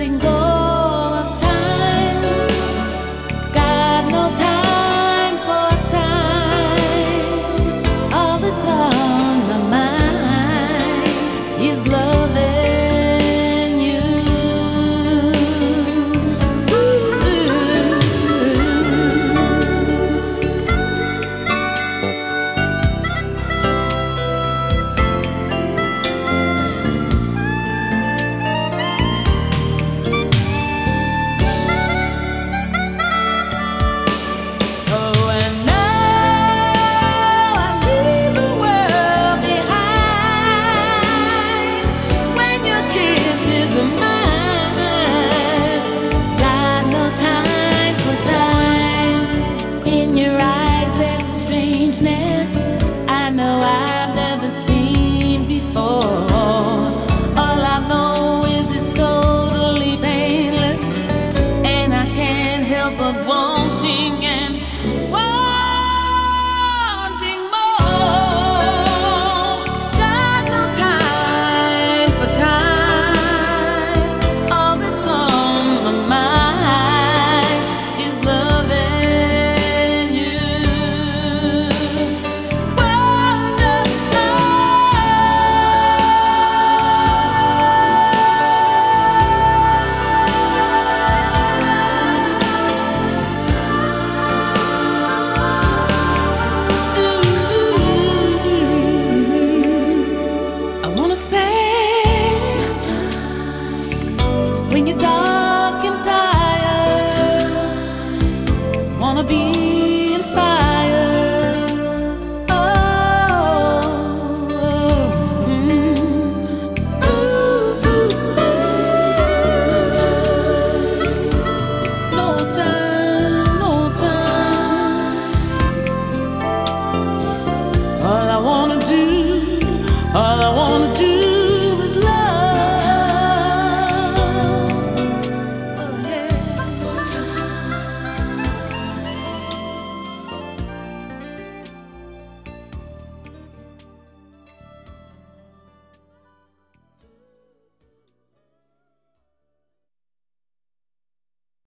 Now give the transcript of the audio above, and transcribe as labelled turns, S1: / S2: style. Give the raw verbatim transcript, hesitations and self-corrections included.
S1: letting go of time. Got no time for time. All that's on my mind is loving you. Ooh. Oh, and now I leave the world behind when your kisses are mine. Got no time for time. In your eyes, there's a strangeness I know I've never seen.